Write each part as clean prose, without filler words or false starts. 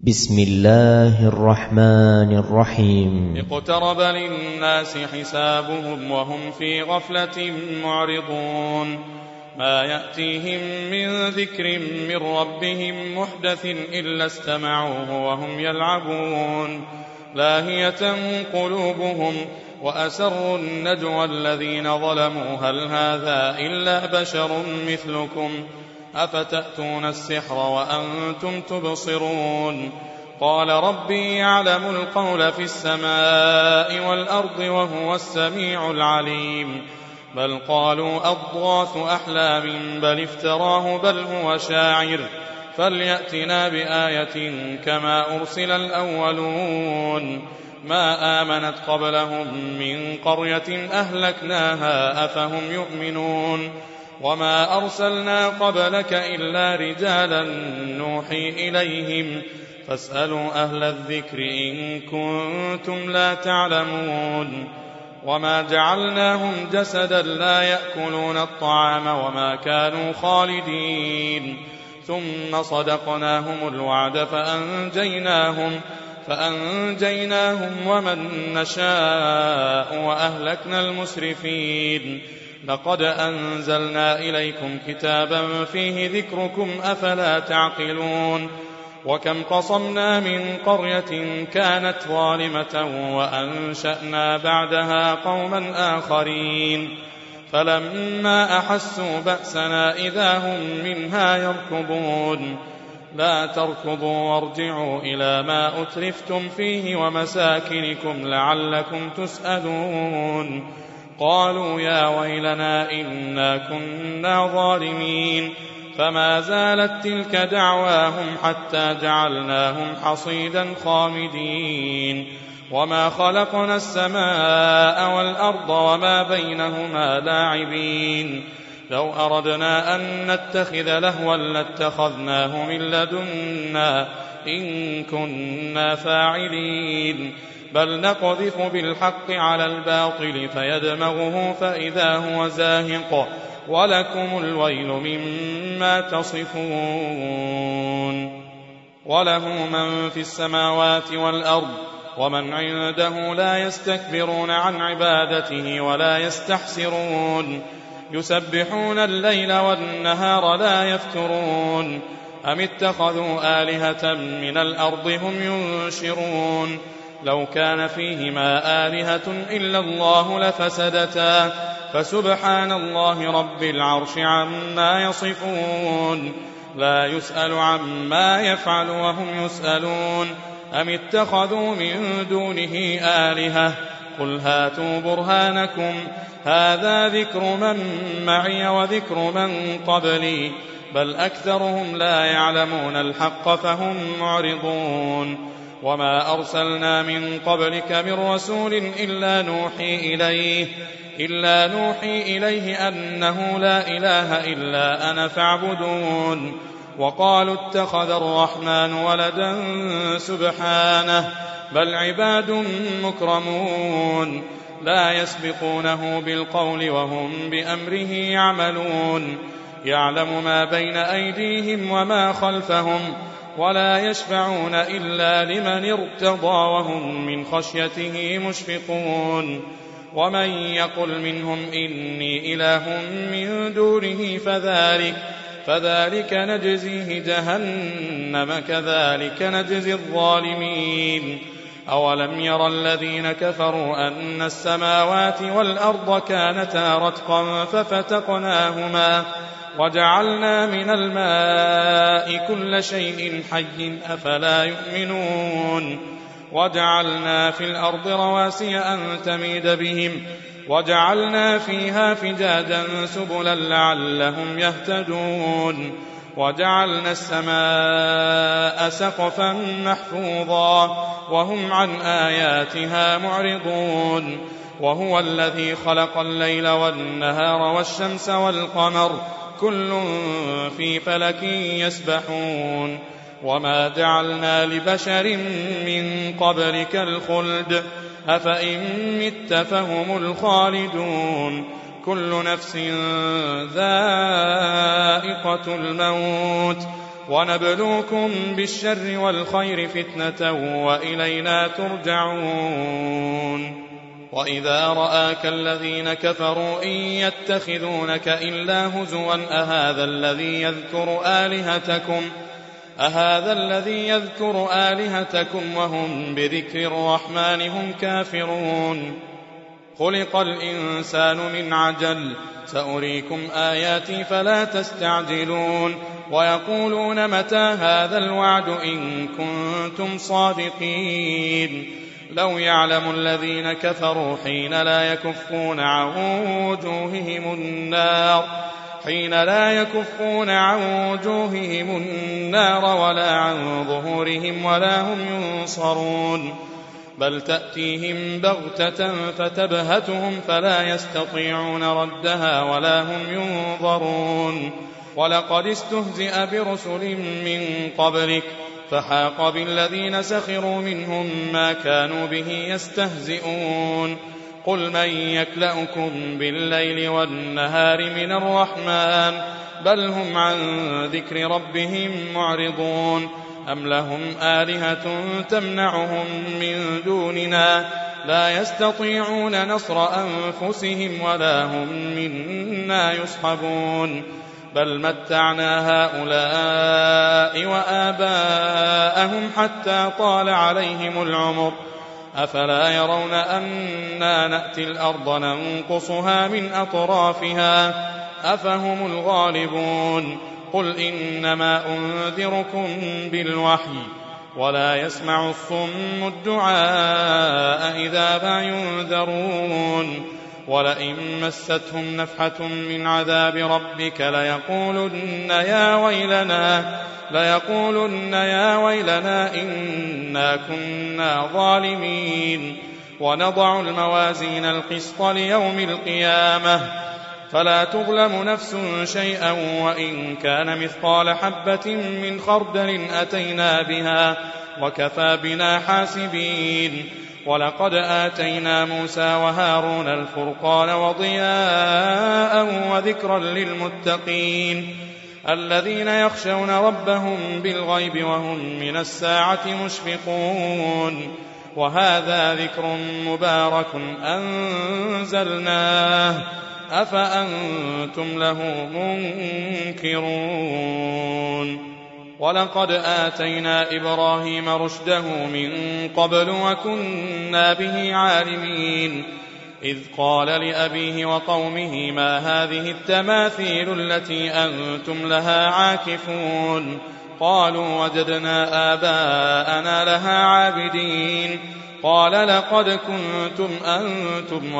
بسم الله الرحمن الرحيم اقترب للناس حسابهم وهم في غفلة معرضون ما يأتيهم من ذكر من ربهم محدث إلا استمعوه وهم يلعبون لاهية قلوبهم وأسروا النجوى الذين ظلموا هل هذا إلا بشر مثلكم أفتأتون السحر وأنتم تبصرون قال ربي يعلم القول في السماء والأرض وهو السميع العليم بل قالوا أضغاث أحلام بل افتراه بل هو شاعر فليأتنا بآية كما أرسل الأولون ما آمنت قبلهم من قرية أهلكناها أفهم يؤمنون وما أرسلنا قبلك إلا رجالا نوحي إليهم فاسألوا أهل الذكر إن كنتم لا تعلمون وما جعلناهم جسدا لا يأكلون الطعام وما كانوا خالدين ثم صدقناهم الوعد فأنجيناهم ومن نشاء وأهلكنا المسرفين لقد أنزلنا إليكم كتابا فيه ذكركم أفلا تعقلون وكم قصمنا من قرية كانت ظالمة وأنشأنا بعدها قوما آخرين فلما أحسوا بأسنا إذا هم منها يركضون لا تركضوا وارجعوا إلى ما أترفتم فيه ومساكنكم لعلكم تسألون قالوا يا ويلنا إنا كنا ظالمين فما زالت تلك دعواهم حتى جعلناهم حصيدا خامدين وما خلقنا السماء والأرض وما بينهما لاعبين لو أردنا أن نتخذ لهوا لاتخذناه من لدنا إن كنا فاعلين بل نقذف بالحق على الباطل فيدمغه فإذا هو زاهق ولكم الويل مما تصفون وله من في السماوات والأرض ومن عنده لا يستكبرون عن عبادته ولا يستحسرون يسبحون الليل والنهار لا يفترون أم اتخذوا آلهة من الأرض هم ينشرون لو كان فيهما آلهة إلا الله لفسدتا فسبحان الله رب العرش عما يصفون لا يسأل عما يفعل وهم يسألون أم اتخذوا من دونه آلهة قل هاتوا برهانكم هذا ذكر من معي وذكر من قبلي بل أكثرهم لا يعلمون الحق فهم معرضون وما أرسلنا من قبلك من رسول إلا نوحي إليه أنه لا إله إلا أنا فاعبدون وقالوا اتخذ الرحمن ولدا سبحانه بل عباد مكرمون لا يسبقونه بالقول وهم بأمره يعملون يعلم ما بين أيديهم وما خلفهم ولا يشفعون إلا لمن ارتضى وهم من خشيته مشفقون ومن يقل منهم إني إله من دونه فذلك نجزيه جهنم كذلك نجزي الظالمين أولم ير الذين كفروا أن السماوات والأرض كانتا رتقا ففتقناهما وجعلنا من الماء كل شيء حي أفلا يؤمنون وجعلنا في الأرض رواسي أن تميد بهم وجعلنا فيها فجاجا سبلا لعلهم يهتدون وجعلنا السماء سقفا محفوظا وهم عن آياتها معرضون وهو الذي خلق الليل والنهار والشمس والقمر كل في فلك يسبحون وما جعلنا لبشر من قبلك الخلد أفإن مت فهم الخالدون كل نفس ذائقة الموت ونبلوكم بالشر والخير فتنة وإلينا ترجعون. وإذا رآك الذين كفروا إن يتخذونك إلا هزوا أهذا الذي يذكر آلهتكم وهم بذكر الرحمن هم كافرون. خلق الإنسان من عجل سأريكم آياتي فلا تستعجلون. ويقولون متى هذا الوعد إن كنتم صادقين. لو يعلم الذين كفروا حين لا يكفون عن وجوههم النار ولا عن ظهورهم ولا هم ينصرون. بل تأتيهم بغتة فتبهتهم فلا يستطيعون ردها ولا هم ينظرون. ولقد استهزئ برسل من قبلك فحاق بالذين سخروا منهم ما كانوا به يستهزئون. قل من يكلأكم بالليل والنهار من الرحمن بل هم عن ذكر ربهم معرضون. أم لهم آلهة تمنعهم من دوننا لا يستطيعون نصر أنفسهم ولا هم منا يصحبون. بل متعنا هؤلاء وآباءهم حتى طال عليهم العمر أفلا يرون أنا نأتي الأرض ننقصها من أطرافها أفهم الغالبون. قل إنما أنذركم بالوحي ولا يسمع الصم الدعاء إذا ما ينذرون. ولئن مستهم نفحة من عذاب ربك ليقولن يا ويلنا إنا كنا ظالمين. ونضع الموازين القسط ليوم القيامة فلا تظلم نفس شيئا وإن كان مثقال حبة من خردل أتينا بها وكفى بنا حاسبين. ولقد آتينا موسى وهارون الفرقان وضياء وذكرا للمتقين الذين يخشون ربهم بالغيب وهم من الساعة مشفقون. وهذا ذكر مبارك أنزلناه أفأنتم له منكرون. ولقد آتينا إبراهيم رشده من قبل وكنا به عالمين. إذ قال لأبيه وقومه ما هذه التماثيل التي أنتم لها عاكفون. قالوا وجدنا آباءنا لها عابدين. قال لقد كنتم أنتم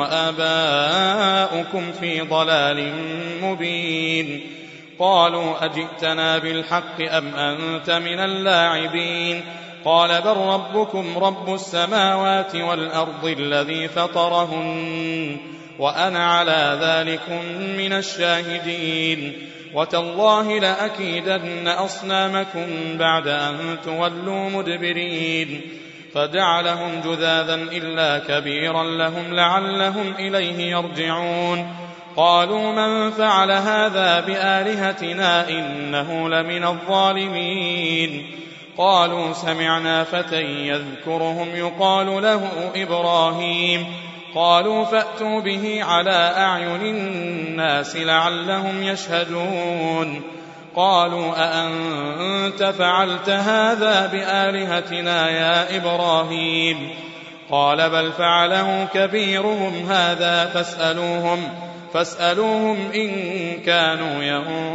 وآباؤكم في ضلال مبين. قالوا أجئتنا بالحق أم أنت من اللاعبين. قال بل ربكم رب السماوات والأرض الذي فطرهن وأنا على ذلكم من الشاهدين. وتالله لأكيدن أصنامكم بعد أن تولوا مدبرين. فجعلهم جذاذا إلا كبيرا لهم لعلهم إليه يرجعون. قالوا من فعل هذا بآلهتنا إنه لمن الظالمين. قالوا سمعنا فتى يذكرهم يقال له إبراهيم. قالوا فأتوا به على أعين الناس لعلهم يشهدون. قالوا أأنت فعلت هذا بآلهتنا يا إبراهيم؟ قال بل فعله كبيرهم هذا فاسألوهم إن كانوا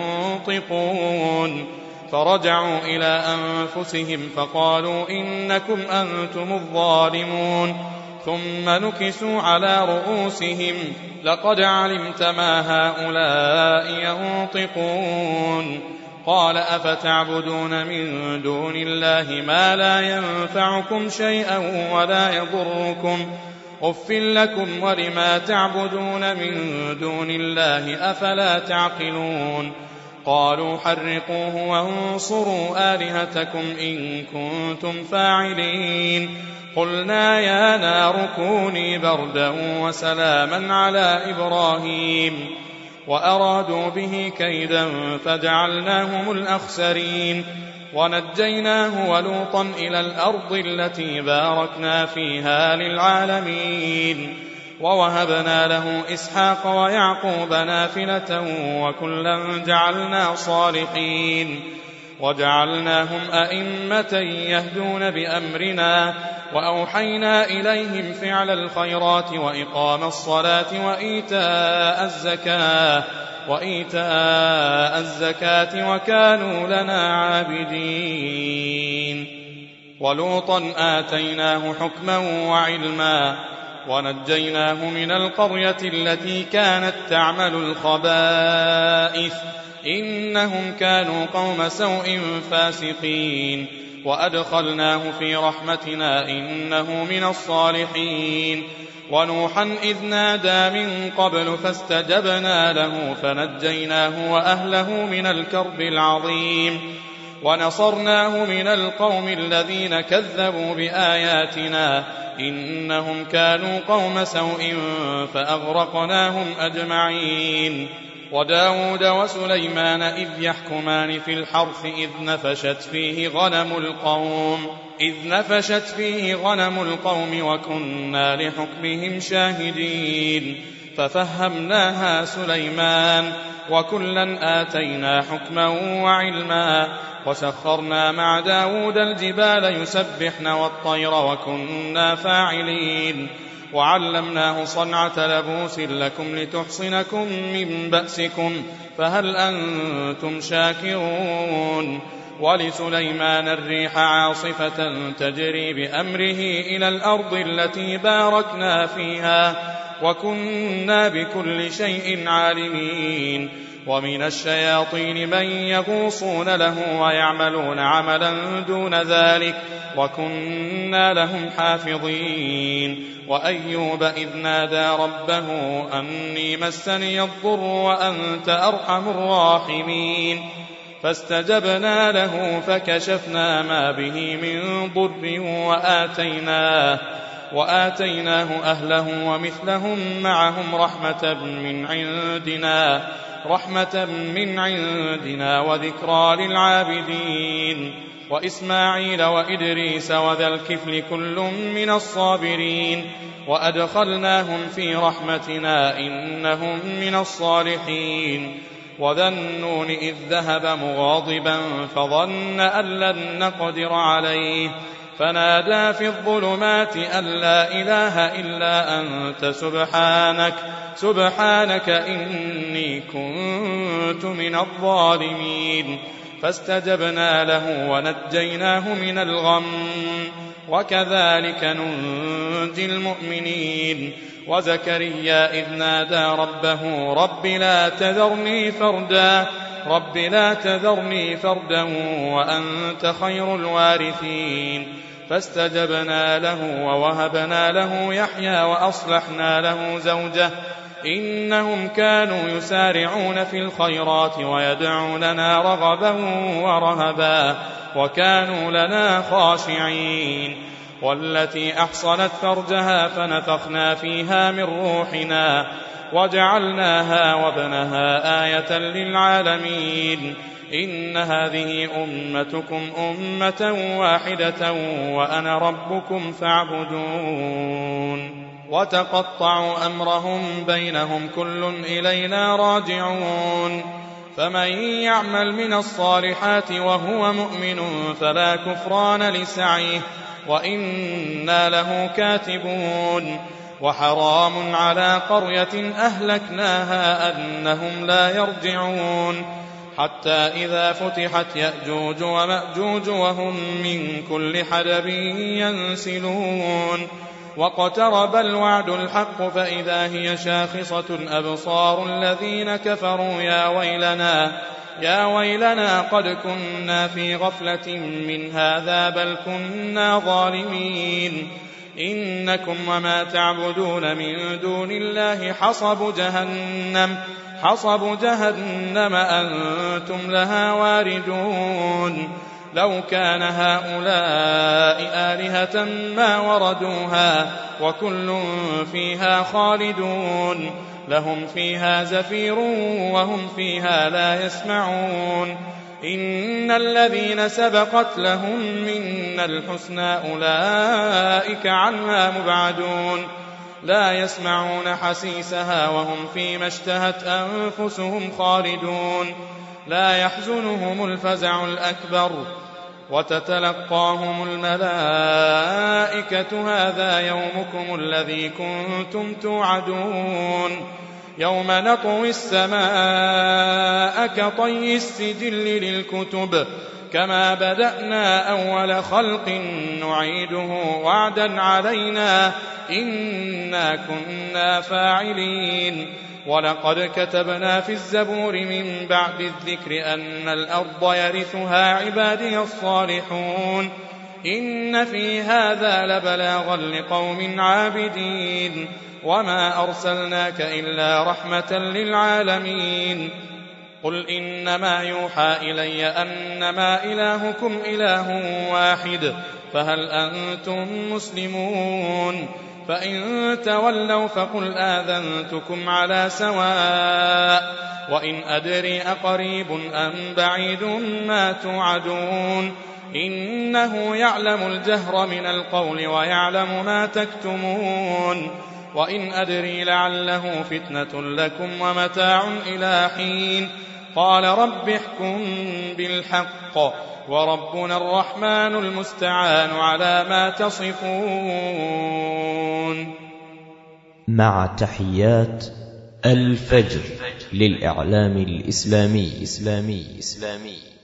ينطقون. فرجعوا إلى أنفسهم فقالوا إنكم أنتم الظالمون. ثم نكسوا على رؤوسهم لقد علمت ما هؤلاء ينطقون. قال أفتعبدون من دون الله ما لا ينفعكم شيئا ولا يضركم أف لكم ولما تعبدون من دون الله أفلا تعقلون. قالوا حرقوه وانصروا آلهتكم إن كنتم فاعلين. قلنا يا نار كوني بردا وسلاما على إبراهيم وأرادوا به كيدا فجعلناهم الأخسرين ونجيناه ولوطا إلى الأرض التي باركنا فيها للعالمين ووهبنا له إسحاق ويعقوب نافلة وكلا جعلنا صالحين وجعلناهم أئمة يهدون بأمرنا وأوحينا إليهم فعل الخيرات وإقام الصلاة وإيتاء الزكاة وكانوا لنا عابدين ولوطا آتيناه حكما وعلما ونجيناه من القرية التي كانت تعمل الخبائث إنهم كانوا قوم سوء فاسقين وأدخلناه في رحمتنا إنه من الصالحين ونوحا إذ نادى من قبل فاستجبنا له فنجيناه وأهله من الكرب العظيم ونصرناه من القوم الذين كذبوا بآياتنا إنهم كانوا قوم سوء فأغرقناهم أجمعين وداود وسليمان إذ يحكمان في الحرث إذ نفشت فيه غنم القوم وكنا لحكمهم شاهدين ففهمناها سليمان وكلا آتينا حكما وعلما وسخرنا مع داود الجبال يسبحن والطير وكنا فاعلين وعلمناه صنعة لبوس لكم لتحصنكم من بأسكم فهل أنتم شاكرون ولسليمان الريح عاصفة تجري بأمره إلى الأرض التي باركنا فيها وكنا بكل شيء عالمين ومن الشياطين من يغوصون له ويعملون عملا دون ذلك وكنا لهم حافظين وأيوب إذ نادى ربه أني مسني الضر وأنت أرحم الراحمين فاستجبنا له فكشفنا ما به من ضر وآتيناه أهله ومثلهم معهم رحمة من عندنا وذكرى للعابدين وإسماعيل وإدريس وذا الكفل كل من الصابرين وأدخلناهم في رحمتنا إنهم من الصالحين وذا النون إذ ذهب مغاضبا فظن أن لن نقدر عليه فنادى في الظلمات أن لا إله إلا أنت سبحانك إني كنت من الظالمين فاستجبنا له ونجيناه من الغم وكذلك ننجي المؤمنين وزكريا إذ نادى ربه رب لا تذرني فردا وأنت خير الوارثين فاستجبنا له ووهبنا له يحيى وأصلحنا له زوجه إنهم كانوا يسارعون في الخيرات ويدعوننا رغبا ورهبا وكانوا لنا خاشعين والتي أحصنت فرجها فنفخنا فيها من روحنا وجعلناها وابنها آية للعالمين إن هذه أمتكم أمة واحدة وأنا ربكم فاعبدون وتقطعوا أمرهم بينهم كل إلينا راجعون فمن يعمل من الصالحات وهو مؤمن فلا كفران لسعيه وإنا له كاتبون وحرام على قرية أهلكناها أنهم لا يرجعون حتى إذا فتحت يأجوج ومأجوج وهم من كل حدب ينسلون واقترب الوعد الحق فإذا هي شاخصة أبصار الذين كفروا يا ويلنا قد كنا في غفلة من هذا بل كنا ظالمين إنكم وما تعبدون من دون الله حصب جهنم أنتم لها واردون لو كان هؤلاء آلهة ما وردوها وكل فيها خالدون لهم فيها زفير وهم فيها لا يسمعون إن الذين سبقت لهم منا الحسنى أولئك عنها مبعدون لا يسمعون حسيسها وهم فيما اشتهت أنفسهم خالدون لا يحزنهم الفزع الأكبر وتتلقاهم الملائكة هذا يومكم الذي كنتم توعدون يوم نطوي السماء كطي السجل للكتب كما بدأنا أول خلق نعيده وعدا علينا إنا كنا فاعلين ولقد كتبنا في الزبور من بعد الذكر أن الأرض يرثها عبادي الصالحون إن في هذا لبلاغا لقوم عابدين وما أرسلناك إلا رحمة للعالمين قل إنما يوحى إلي أنما إلهكم إله واحد فهل أنتم مسلمون فإن تولوا فقل آذنتكم على سواء وإن أدري أقريب أم بعيد ما توعدون إنه يعلم الجهر من القول ويعلم ما تكتمون وإن أدري لعله فتنة لكم ومتاع إلى حين قال رب احكم بالحق وربنا الرحمن المستعان على ما تصفون. مع تحيات الفجر للإعلام الإسلامي.